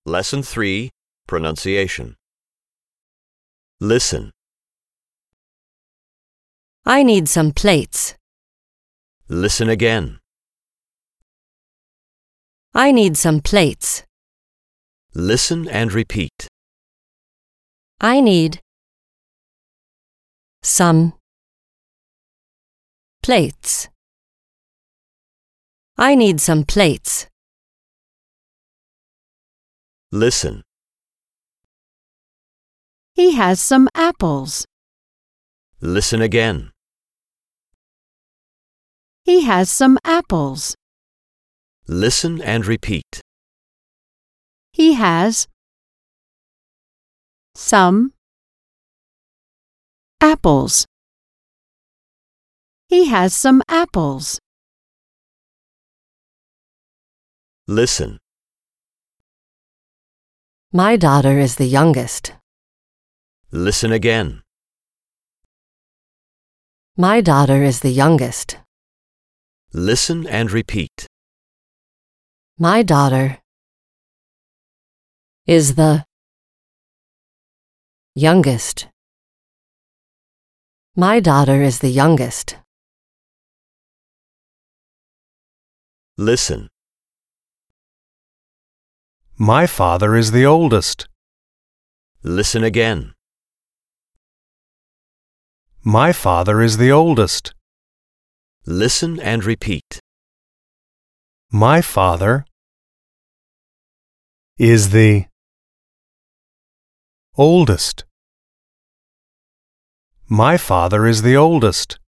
Lesson 3, Pronunciation. Listen. I need some plates. Listen again. I need some plates. Listen and repeat. I need some plates. I need some plates. Listen. He has some apples. Listen again. He has some apples. Listen and repeat. He has some apples. He has some apples. Listen. My daughter is the youngest. Listen again. My daughter is the youngest. Listen and repeat. My daughter is the youngest. My daughter is the youngest. Listen. My father is the oldest. Listen again. My father is the oldest. Listen and repeat. My father is the oldest. My father is the oldest.